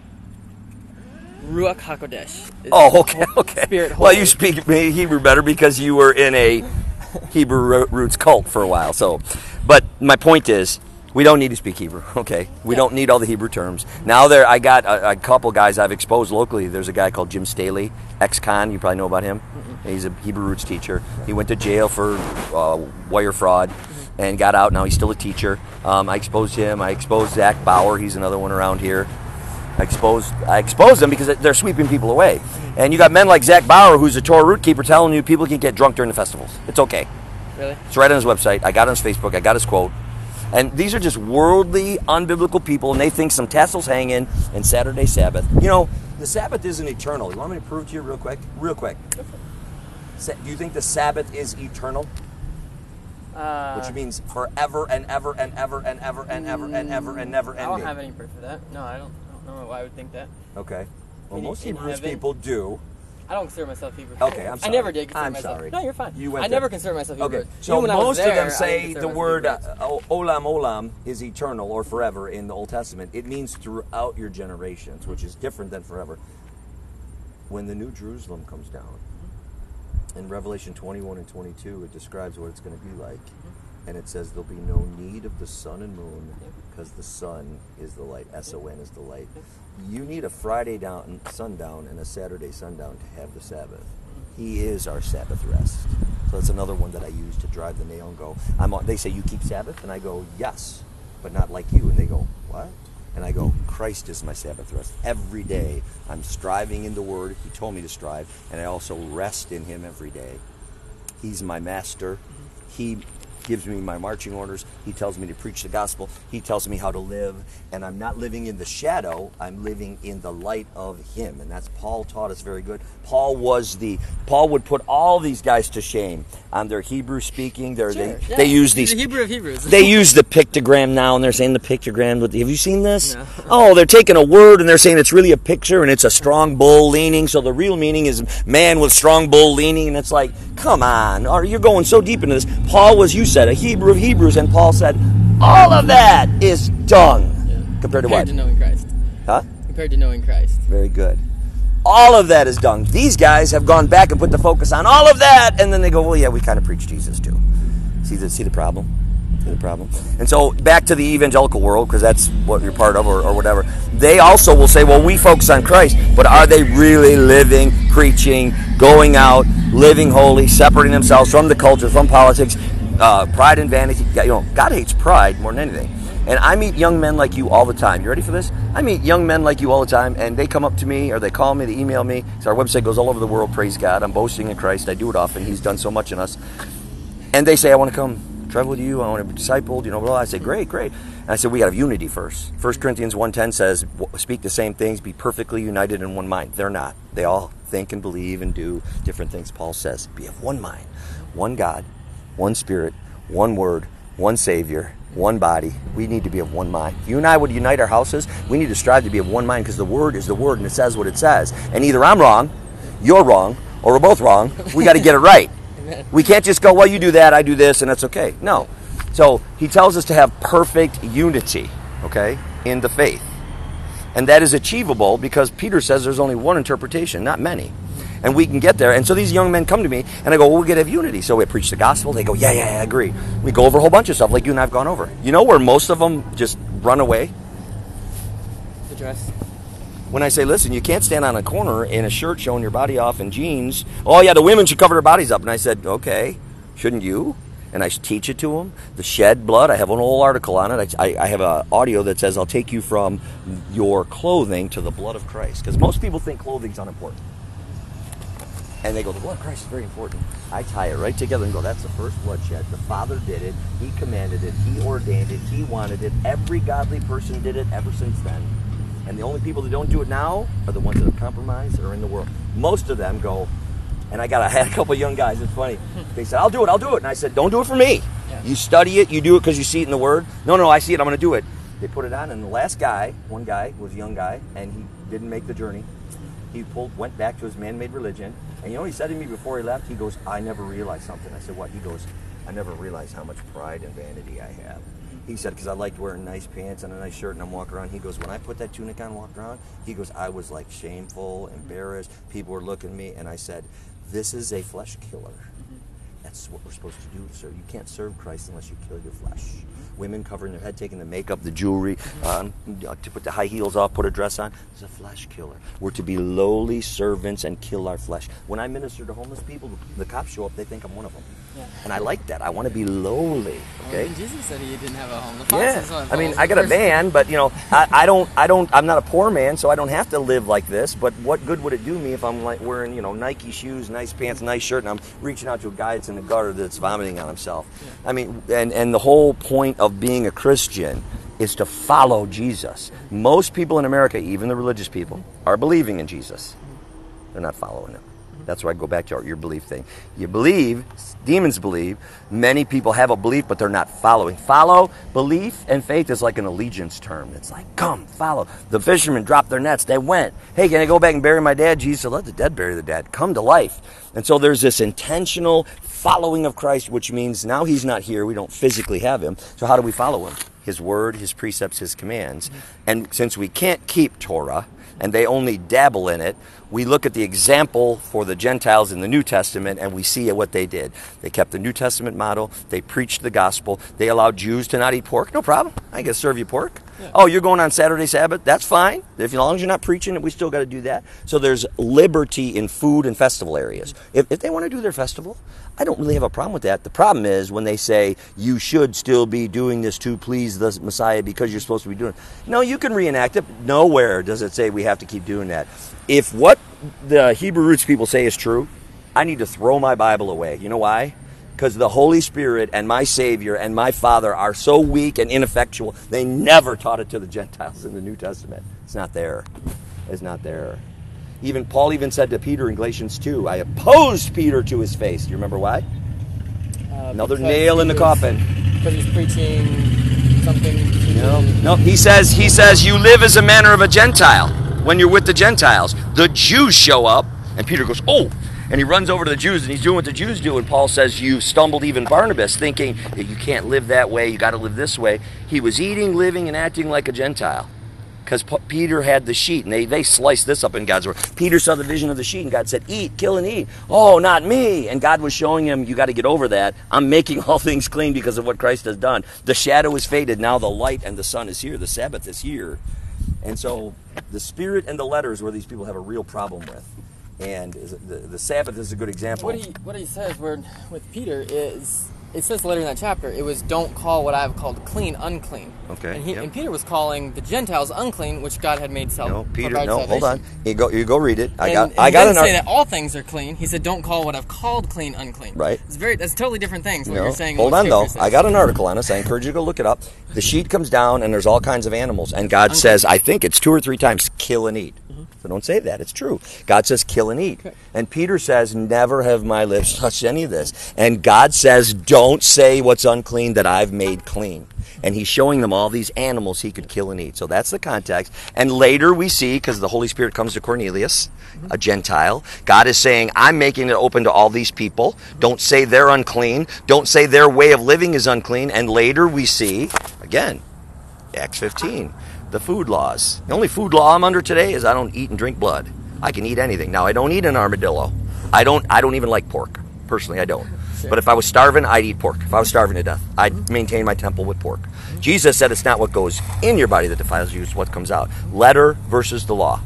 Ruach HaKodesh. Oh, okay. Spirit. Well, you speak Hebrew better because you were in a Hebrew roots cult for a while. So, but my point is, we don't need to speak Hebrew. Okay, we don't need all the Hebrew terms. Now I got a couple guys I've exposed locally. There's a guy called Jim Staley, ex-con. You probably know about him. Mm-hmm. He's a Hebrew roots teacher. He went to jail for wire fraud. And got out. Now he's still a teacher. I exposed him. I exposed Zach Bauer. He's another one around here. I exposed them because they're sweeping people away. And you got men like Zach Bauer, who's a Torah root keeper, telling you people can get drunk during the festivals. It's okay. Really? It's right on his website. I got it on his Facebook. I got his quote. And these are just worldly, unbiblical people, and they think some tassels hanging and Saturday Sabbath. You know, the Sabbath isn't eternal. You want me to prove to you real quick? Real quick. Do you think the Sabbath is eternal? Which means forever and ever and ever and ever and ever and ever and never ending. I don't have any proof of that. No, I don't know why I would think that. Okay. Well, most Hebrew people do. I don't consider myself Hebrew. Okay, I'm sorry. I never did consider myself. Sorry. No, you're fine. I never considered myself Hebrew. Okay. So Even when most I was there, of them say the word Hebrew. olam is eternal or forever in the Old Testament. It means throughout your generations, which is different than forever. When the New Jerusalem comes down, in Revelation 21 and 22, it describes what it's going to be like. And it says there'll be no need of the sun and moon because the sun is the light. S-O-N is the light. You need a Friday sundown and a Saturday sundown to have the Sabbath. He is our Sabbath rest. So that's another one that I use to drive the nail and go, they say, you keep Sabbath? And I go, yes, but not like you. And they go, what? And I go, Christ is my Sabbath rest. Every day I'm striving in the Word. He told me to strive. And I also rest in Him every day. He's my master. He gives me my marching orders. He tells me to preach the gospel. He tells me how to live. And I'm not living in the shadow. I'm living in the light of Him. And that's Paul taught us very good. Paul would put all these guys to shame on their Hebrew speaking. They use these. The Hebrew of Hebrews. They use the pictogram now, and they're saying the pictogram. Have you seen this? No. Oh, they're taking a word and they're saying it's really a picture, and it's a strong bull leaning. So the real meaning is man with strong bull leaning, and it's like, come on, you're going so deep into this. Paul was, you said, a Hebrew of Hebrews, and Paul said, all of that is dung compared to what? Compared to knowing Christ. Huh? Compared to knowing Christ. Very good. All of that is dung. These guys have gone back and put the focus on all of that, and then they go, well, yeah, we kind of preach Jesus too. See the problem? See the problem? And so back to the evangelical world, because that's what you're part of or whatever, they also will say, well, we focus on Christ, but are they really living, preaching, going out, living holy, separating themselves from the culture, from politics, pride and vanity? You know, God hates pride more than anything. And I meet young men like you all the time. You ready for this? I meet young men like you all the time, and they come up to me, or they call me, they email me. So our website goes all over the world, praise God. I'm boasting in Christ. I do it often. He's done so much in us. And they say, I want to come travel with you. I want to be discipled. Blah, blah. I say, great. And I said, we got to have unity first. 1 Corinthians 1:10 says, speak the same things, be perfectly united in one mind. They're not. They all think and believe and do different things. Paul says, be of one mind, one God, one Spirit, one Word, one Savior, one body. We need to be of one mind. If you and I would unite our houses, we need to strive to be of one mind, because the Word is the Word and it says what it says. And either I'm wrong, you're wrong, or we're both wrong. We got to get it right. We can't just go, well, you do that, I do this, and that's okay. No. So he tells us to have perfect unity, okay, in the faith. And that is achievable because Peter says there's only one interpretation, not many. And we can get there. And so these young men come to me, and I go, well, we're going to have unity. So we preach the gospel. They go, yeah, I agree. We go over a whole bunch of stuff like you and I have gone over. You know where most of them just run away? The dress. When I say, listen, you can't stand on a corner in a shirt showing your body off and jeans. Oh, yeah, the women should cover their bodies up. And I said, okay, shouldn't you? And I teach it to them. The shed blood, I have an whole article on it. I have an audio that says, I'll take you from your clothing to the blood of Christ. Because most people think clothing's unimportant. And they go, the blood of Christ is very important. I tie it right together and go, that's the first bloodshed. The Father did it. He commanded it. He ordained it. He wanted it. Every godly person did it ever since then. And the only people that don't do it now are the ones that have compromised or are in the world. Most of them go, and I had a couple of young guys, it's funny. They said, I'll do it. And I said, don't do it for me. Yeah. You study it, you do it because you see it in the Word. No, I see it, I'm going to do it. They put it on, and the last guy, one guy, was a young guy, and he didn't make the journey. He went back to his man-made religion, and you know what he said to me before he left? He goes, I never realized something. I said, what? He goes, I never realized how much pride and vanity I have. He said, because I liked wearing nice pants and a nice shirt and I'm walking around. He goes, when I put that tunic on and walked around, he goes, I was like shameful, embarrassed. People were looking at me, and I said, this is a flesh killer. That's what we're supposed to do to serve. You can't serve Christ unless you kill your flesh. Women covering their head, taking the makeup, the jewelry, to put the high heels off, put a dress on. It's a flesh killer. We're to be lowly servants and kill our flesh. When I minister to homeless people, the cops show up, they think I'm one of them. Yeah. And I like that. I want to be lowly. Okay. Well, Jesus said he didn't have a home. Yeah. I mean, I got a van, but you know, I'm not a poor man, so I don't have to live like this. But what good would it do me if I'm like wearing, you know, Nike shoes, nice pants, nice shirt, and I'm reaching out to a guy that's in the gutter that's vomiting on himself? Yeah. I mean, and the whole point of being a Christian is to follow Jesus. Most people in America, even the religious people, are believing in Jesus. They're not following him. That's where I go back to your belief thing. You believe, demons believe, many people have a belief, but they're not following. Belief and faith is like an allegiance term. It's like, come, follow. The fishermen dropped their nets. They went. Hey, can I go back and bury my dad? Jesus said, let the dead bury the dead. Come to life. And so there's this intentional following of Christ, which means now he's not here. We don't physically have him. So how do we follow him? His word, his precepts, his commands. And since we can't keep Torah, and they only dabble in it, we look at the example for the Gentiles in the New Testament, and we see what they did. They kept the New Testament model. They preached the gospel. They allowed Jews to not eat pork. No problem. I can serve you pork. Yeah. Oh, you're going on Saturday Sabbath? That's fine. As long as you're not preaching it, we still got to do that. So there's liberty in food and festival areas. If they want to do their festival, I don't really have a problem with that. The problem is when they say you should still be doing this to please the Messiah because you're supposed to be doing it. No, you can reenact it. Nowhere does it say we have to keep doing that. If what the Hebrew roots people say is true, I need to throw my Bible away. You know why? Because the Holy Spirit and my Savior and my Father are so weak and ineffectual, they never taught it to the Gentiles in the New Testament. It's not there. It's not there. Even Paul even said to Peter in Galatians 2, I opposed Peter to his face. Do you remember why? Another nail in the coffin. Because he's preaching something. No. He says you live as a manner of a Gentile when you're with the Gentiles. The Jews show up, and Peter goes, oh, and he runs over to the Jews, and he's doing what the Jews do, and Paul says, you stumbled even Barnabas, thinking that you can't live that way, you got to live this way. He was eating, living, and acting like a Gentile. Because Peter had the sheet, and they sliced this up in God's word. Peter saw the vision of the sheet, and God said, eat, kill, and eat. Oh, not me. And God was showing him, you got to get over that. I'm making all things clean because of what Christ has done. The shadow is faded. Now the light and the sun is here. The Sabbath is here. And so the spirit and the letter is where these people have a real problem with. And the Sabbath is a good example. What he says with Peter is, it says later in that chapter, it was don't call what I have called clean unclean. Okay. And Peter was calling the Gentiles unclean, which God had made Peter, hold on. You go read it. I got an say that all things are clean. He said don't call what I've called clean unclean. Right. That's totally different things. What you're saying. Hold on though. I got an article on this. I encourage you to go look it up. The sheet comes down and there's all kinds of animals, and God says, I think it's 2 or 3 times, kill and eat. So don't say that. It's true. God says, kill and eat. Okay. And Peter says, never have my lips touched any of this. And God says, don't say what's unclean that I've made clean. And he's showing them all these animals he could kill and eat. So that's the context. And later we see, because the Holy Spirit comes to Cornelius, a Gentile, God is saying, I'm making it open to all these people. Don't say they're unclean. Don't say their way of living is unclean. And later we see, again, Acts 15. The food laws. The only food law I'm under today is I don't eat and drink blood. I can eat anything. Now, I don't eat an armadillo. I don't even like pork. Personally, I don't. Sure. But if I was starving, I'd eat pork. If I was starving to death, I'd maintain my temple with pork. Jesus said it's not what goes in your body that defiles you, it's what comes out. Letter versus the law.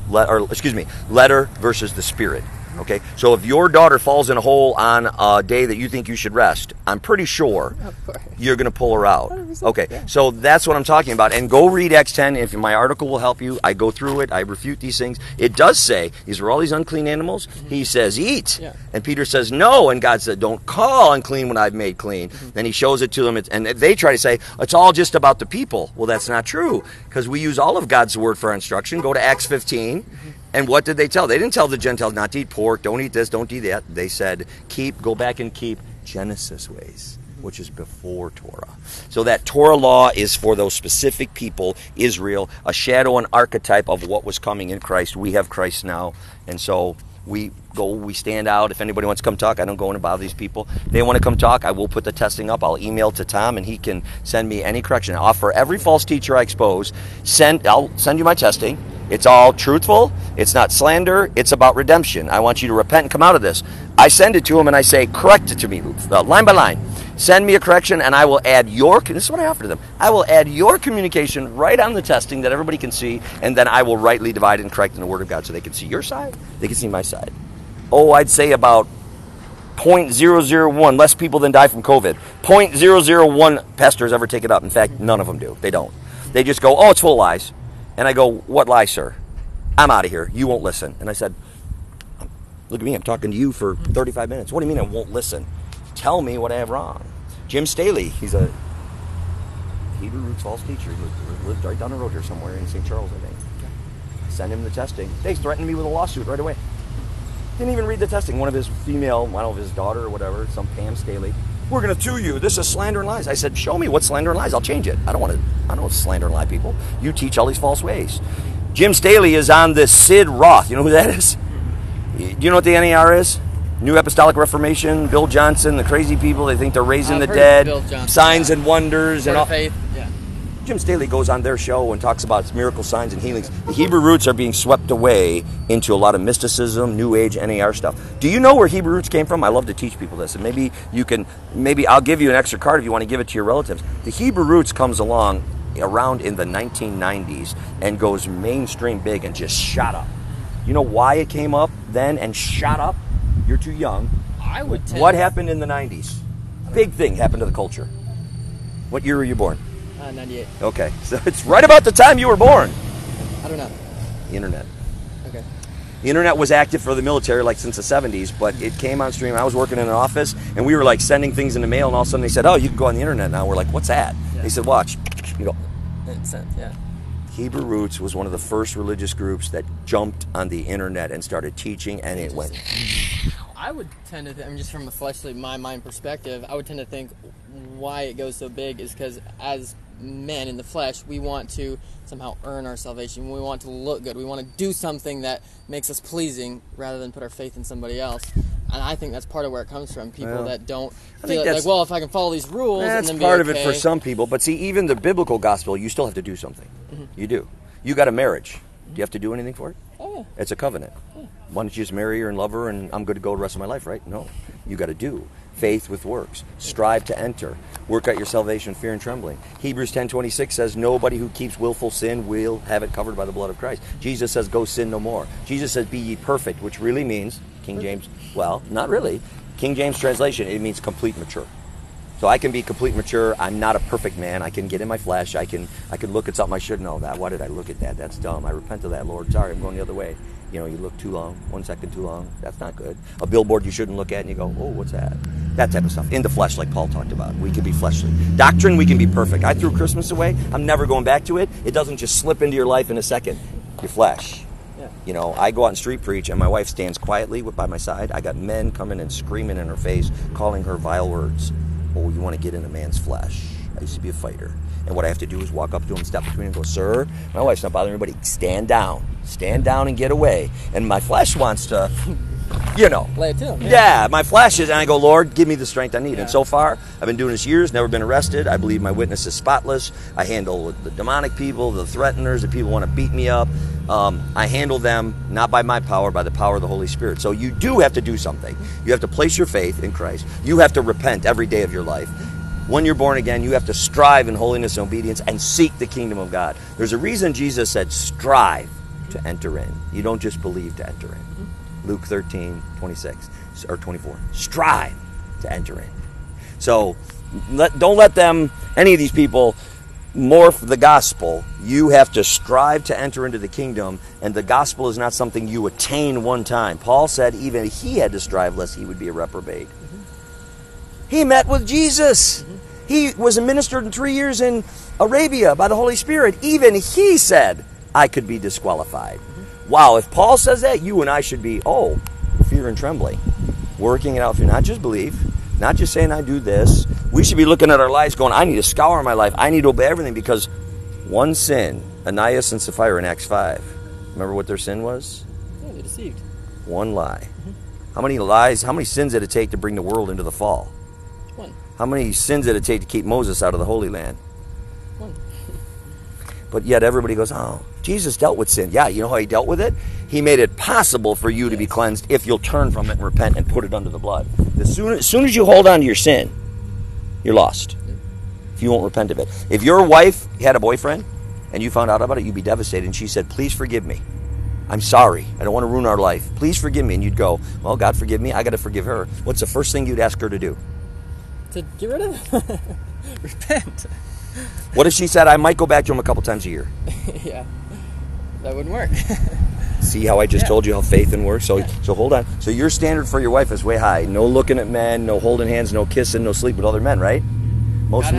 Letter versus the spirit. Okay, so if your daughter falls in a hole on a day that you think you should rest, I'm pretty sure you're going to pull her out. Okay, yeah. So that's what I'm talking about. And go read Acts 10. If my article will help you, I go through it. I refute these things. It does say, these are all these unclean animals. Mm-hmm. He says, eat. Yeah. And Peter says, no. And God said, don't call unclean when I've made clean. Mm-hmm. Then he shows it to them. And they try to say, it's all just about the people. Well, that's not true, because we use all of God's word for our instruction. Go to Acts 15. Mm-hmm. And what did they tell? They didn't tell the Gentiles not to eat pork, don't eat this, don't eat that. They said, go back and keep Genesis ways. which is before Torah. So that Torah law is for those specific people, Israel, a shadow and archetype of what was coming in Christ. We have Christ now, and so we stand out. If anybody wants to come talk, I don't go in and bother these people. If they want to come talk, I will put the testing up. I'll email to Tom, and he can send me any correction. I'll offer every false teacher I expose. I'll send you my testing. It's all truthful. It's not slander. It's about redemption. I want you to repent and come out of this. I send it to him, and I say, correct it to me, line by line. Send me a correction, and I will add this is what I offer to them. I will add your communication right on the testing that everybody can see, and then I will rightly divide and correct in the Word of God so they can see your side, they can see my side. Oh, I'd say about 0.001 less people than die from COVID. 0.001 pastors ever take it up. In fact, none of them do. They don't. They just go, oh, it's full of lies. And I go, what lies, sir? I'm out of here. You won't listen. And I said, look at me. I'm talking to you for 35 minutes. What do you mean I won't listen? Tell me what I have wrong. Jim Staley, he's a Hebrew roots false teacher. He lived right down the road here somewhere in St. Charles, I think. I sent him the testing. They threatened me with a lawsuit right away. Didn't even read the testing. One of his female, I don't know if his daughter or whatever, some Pam Staley, we're going to sue you. This is slander and lies. I said, show me what's slander and lies. I'll change it. I don't want to slander and lie people. You teach all these false ways. Jim Staley is on this Sid Roth. You know who that is? Do you know what the NAR is? New Apostolic Reformation, Bill Johnson, the crazy people, they think they're raising the dead, signs and wonders and all. Faith. Yeah. Jim Staley goes on their show and talks about miracle signs and healings. The Hebrew roots are being swept away into a lot of mysticism, New Age, NAR stuff. Do you know where Hebrew roots came from? I love to teach people this, and maybe I'll give you an extra card if you want to give it to your relatives. The Hebrew roots comes along around in the 1990s and goes mainstream big and just shot up. You know why it came up then and shot up? You're too young. I would tell What happened in the 90s? Big thing happened to the culture. What year were you born? 98. Okay, so it's right about the time you were born. I don't know. The internet. Okay. The internet was active for the military like since the 70s, but it came on stream. I was working in an office, and we were like sending things in the mail, and all of a sudden they said, oh, you can go on the internet now. We're like, what's that? Yeah. They said, watch. You go. It's sent, yeah. Hebrew Roots was one of the first religious groups that jumped on the internet and started teaching, and it went. I would tend to, just from a fleshly, my mind perspective, I would tend to think why it goes so big is because as men in the flesh, we want to somehow earn our salvation. We want to look good. We want to do something that makes us pleasing rather than put our faith in somebody else. And I think that's part of where it comes from. People that don't feel like, well, if I can follow these rules, that's and then part be okay. of it for some people. But see, even the biblical gospel, you still have to do something. Mm-hmm. You do. You got a marriage. Do you have to do anything for it? Oh, yeah. It's a covenant. Yeah. Why don't you just marry her and love her and I'm good to go the rest of my life, right? No. You got to do. Faith with works. Strive to enter. Work out your salvation, fear and trembling. Hebrews 10:26 says, nobody who keeps willful sin will have it covered by the blood of Christ. Jesus says, go sin no more. Jesus says, be ye perfect, which really means, King James, well, not really. King James translation, it means complete mature. So I can be complete mature. I'm not a perfect man. I can get in my flesh. I can look at something I shouldn't know. Why did I look at that? That's dumb. I repent of that, Lord. Sorry, I'm going the other way. You know, you look too long, 1 second too long. That's not good. A billboard you shouldn't look at and you go, oh, what's that? That type of stuff. In the flesh, like Paul talked about. We can be fleshly. Doctrine, we can be perfect. I threw Christmas away. I'm never going back to it. It doesn't just slip into your life in a second. Your flesh. Yeah. You know, I go out and street preach and my wife stands quietly by my side. I got men coming and screaming in her face, calling her vile words. Oh, you want to get in a man's flesh. I used to be a fighter. And what I have to do is walk up to him, step between him, and go, sir, my wife's not bothering anybody. Stand down. Stand down and get away. And my flesh wants to, you know. Play it too. Yeah, my flesh is, and I go, Lord, give me the strength I need. Yeah. And so far, I've been doing this years, never been arrested. I believe my witness is spotless. I handle the demonic people, the threateners, the people who want to beat me up. I handle them not by my power, by the power of the Holy Spirit. So you do have to do something. You have to place your faith in Christ. You have to repent every day of your life. When you're born again, you have to strive in holiness and obedience and seek the kingdom of God. There's a reason Jesus said, strive to enter in. You don't just believe to enter in. Luke 13:26 or 24. Strive to enter in. So don't let them, any of these people, morph the gospel. You have to strive to enter into the kingdom, and the gospel is not something you attain one time. Paul said even he had to strive lest he would be a reprobate. He met with Jesus. He was ministered in 3 years in Arabia by the Holy Spirit. Even he said, I could be disqualified. Wow, if Paul says that, you and I should be, fear and trembling. Working it out through not just belief, not just saying I do this. We should be looking at our lives going, I need to scour my life. I need to obey everything, because one sin, Ananias and Sapphira in Acts 5, remember what their sin was? Yeah, they deceived. One lie. How many lies, how many sins did it take to bring the world into the fall? One. How many sins did it take to keep Moses out of the Holy Land? One. But yet everybody goes, oh, Jesus dealt with sin. Yeah, you know how he dealt with it? He made it possible for you to be cleansed if you'll turn from it and repent and put it under the blood. As soon as you hold on to your sin, you're lost. If you won't repent of it. If your wife had a boyfriend and you found out about it, you'd be devastated. And she said, please forgive me. I'm sorry. I don't want to ruin our life. Please forgive me. And you'd go, well, God forgive me. I got to forgive her. What's the first thing you'd ask her to do? To get rid of it. Repent. What if she said, I might go back to him a couple times a year? Yeah. That wouldn't work. See how I just told you how faith and works? So hold on. So your standard for your wife is way high. No looking at men, no holding hands, no kissing, no sleep with other men, right? Most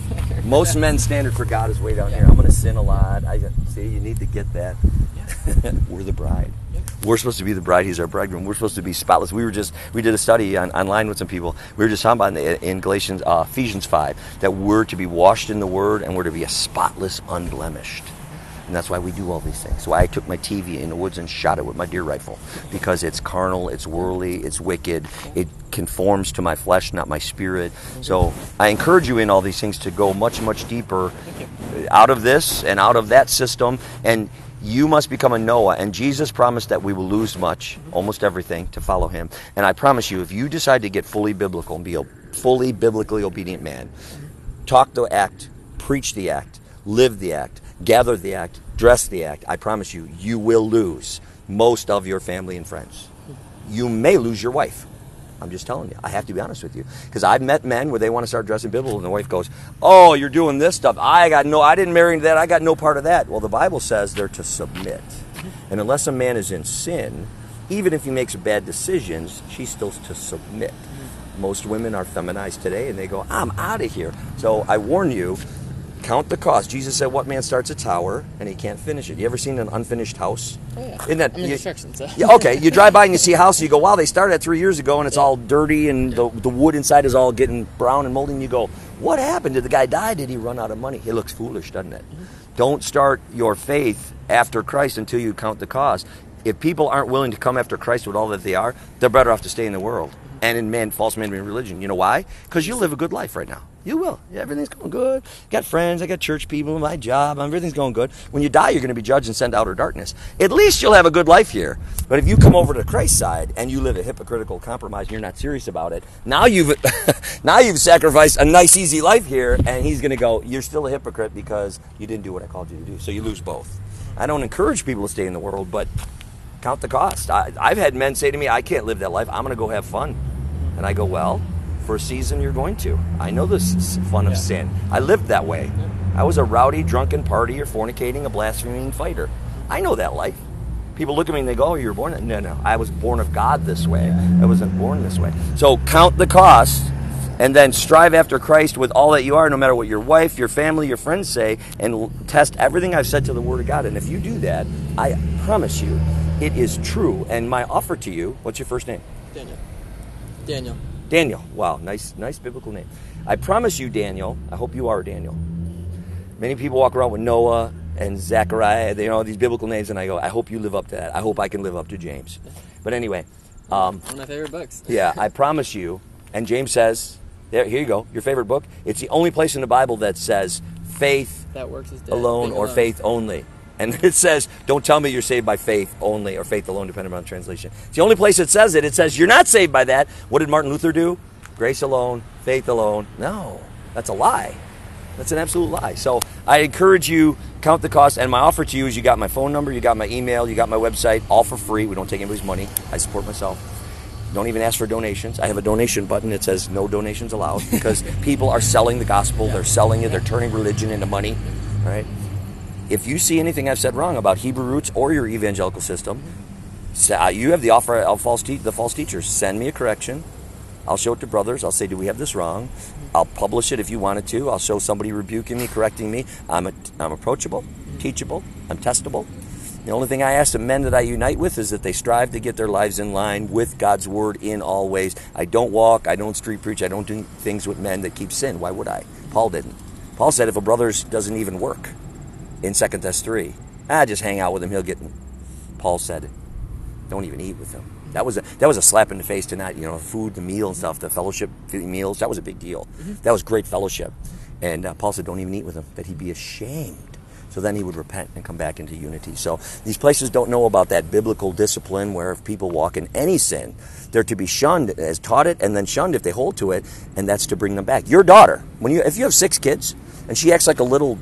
men's standard for God is way down here. I'm going to sin a lot. See, you need to get that. Yeah. We're the bride. Yep. We're supposed to be the bride. He's our bridegroom. We're supposed to be spotless. We did a study online with some people. We were just talking about in Ephesians 5 that we're to be washed in the Word and we're to be a spotless, unblemished. And that's why we do all these things. That's why I took my TV in the woods and shot it with my deer rifle. Because it's carnal, it's worldly, it's wicked. It conforms to my flesh, not my spirit. So I encourage you in all these things to go much, much deeper out of this and out of that system. And you must become a Noah. And Jesus promised that we will lose much, almost everything, to follow him. And I promise you, if you decide to get fully biblical and be a fully biblically obedient man, talk the act, preach the act, live the act, gather the act, dress the act, I promise you, you will lose most of your family and friends. You may lose your wife. I'm just telling you. I have to be honest with you. Because I've met men where they want to start dressing biblical and the wife goes, oh, you're doing this stuff. I didn't marry into that. I got no part of that. Well, the Bible says they're to submit. And unless a man is in sin, even if he makes bad decisions, she's still to submit. Most women are feminized today and they go, I'm out of here. So I warn you, count the cost. Jesus said, what man starts a tower and he can't finish it? You ever seen an unfinished house? Oh, yeah. Isn't that, I'm in construction, so. Yeah, okay. You drive by and you see a house and you go, wow, they started that 3 years ago and it's all dirty and the wood inside is all getting brown and moldy. And you go, what happened? Did the guy die? Did he run out of money? It looks foolish, doesn't it? Mm-hmm. Don't start your faith after Christ until you count the cost. If people aren't willing to come after Christ with all that they are, they're better off to stay in the world and in false man-made religion. You know why? Because you live a good life right now. You will. Yeah, everything's going good. Got friends. I got church people. My job. Everything's going good. When you die, you're going to be judged and sent to outer darkness. At least you'll have a good life here. But if you come over to Christ's side and you live a hypocritical compromise and you're not serious about it, now you've sacrificed a nice, easy life here, and he's going to go, you're still a hypocrite because you didn't do what I called you to do. So you lose both. I don't encourage people to stay in the world, but count the cost. I've had men say to me, I can't live that life. I'm going to go have fun. And I go, well, for a season you're going to. I know this fun of sin. I lived that way. I was a rowdy, drunken partier, fornicating, a blaspheming fighter. I know that life. People look at me and they go, oh, you were born? No. I was born of God this way. I wasn't born this way. So count the cost and then strive after Christ with all that you are, no matter what your wife, your family, your friends say, and test everything I've said to the Word of God. And if you do that, I promise you, it is true. And my offer to you, what's your first name? Daniel. Wow, nice biblical name. I promise you, Daniel, I hope you are Daniel. Many people walk around with Noah and Zechariah, they know these biblical names, and I go, I hope you live up to that. I hope I can live up to James. But anyway. One of my favorite books. Yeah, I promise you, and James says, here you go, your favorite book. It's the only place in the Bible that says faith that works is dead. Alone or faith only. And it says, don't tell me you're saved by faith only or faith alone, depending on the translation. It's the only place it says it. It says you're not saved by that. What did Martin Luther do? Grace alone, faith alone. No, that's a lie. That's an absolute lie. So I encourage you, count the cost. And my offer to you is you got my phone number, you got my email, you got my website, all for free. We don't take anybody's money. I support myself. Don't even ask for donations. I have a donation button that says no donations allowed because people are selling the gospel. They're selling it. They're turning religion into money. All right. If you see anything I've said wrong about Hebrew Roots or your evangelical system, you have the offer of the false teachers. Send me a correction. I'll show it to brothers. I'll say, do we have this wrong? I'll publish it if you wanted to. I'll show somebody rebuking me, correcting me. I'm approachable, teachable, I'm testable. The only thing I ask the men that I unite with is that they strive to get their lives in line with God's word in all ways. I don't walk, I don't street preach, I don't do things with men that keep sin. Why would I? Paul didn't. Paul said if a brother doesn't even work in 2 Thess 3, just hang out with him, he'll get... Paul said, don't even eat with him. That was a slap in the face tonight. Food, the meal and stuff, the fellowship meals, that was a big deal. That was great fellowship. And Paul said, don't even eat with him, that he'd be ashamed. So then he would repent and come back into unity. So these places don't know about that biblical discipline where if people walk in any sin, they're to be shunned as taught it and then shunned if they hold to it, and that's to bring them back. Your daughter, if you have 6 kids and she acts like a little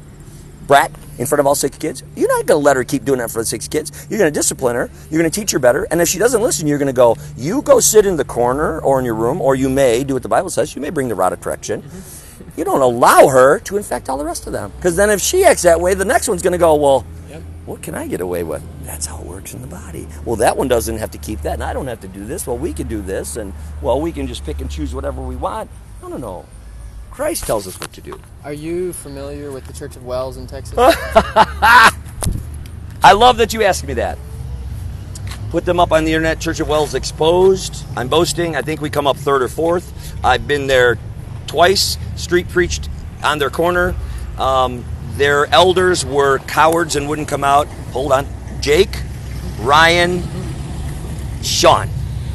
brat in front of all 6 kids, you're not going to let her keep doing that for the 6 kids. You're going to discipline her. You're going to teach her better. And if she doesn't listen, you're going to go, you go sit in the corner or in your room, or you may do what the Bible says. You may bring the rod of correction. You don't allow her to infect all the rest of them. Because then if she acts that way, the next one's going to go, well, what can I get away with? That's how it works in the body. Well, that one doesn't have to keep that, and I don't have to do this. Well, we can do this, and, we can just pick and choose whatever we want. No. Christ tells us what to do. Are you familiar with the Church of Wells in Texas? I love that you asked me that. Put them up on the internet, Church of Wells Exposed. I'm boasting. I think we come up 3rd or 4th. I've been there twice, street preached on their corner. Their elders were cowards and wouldn't come out. Hold on. Jake, Ryan, Sean.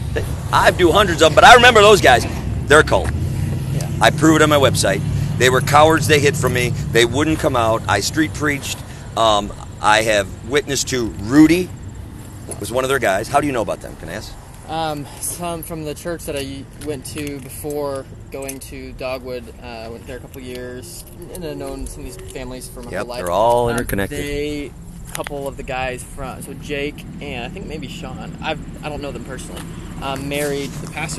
I do hundreds of them, but I remember those guys. They're a cult. Yeah. I proved it on my website. They were cowards. They hid from me. They wouldn't come out. I street preached. I have witnessed to Rudy, was one of their guys. How do you know about them? Can I ask? Some from the church that I went to before going to Dogwood. Went there a couple years, and I've known some of these families for my whole life. They're all interconnected. A couple of the guys from Jake and I think maybe Sean. I don't know them personally. Married the pastor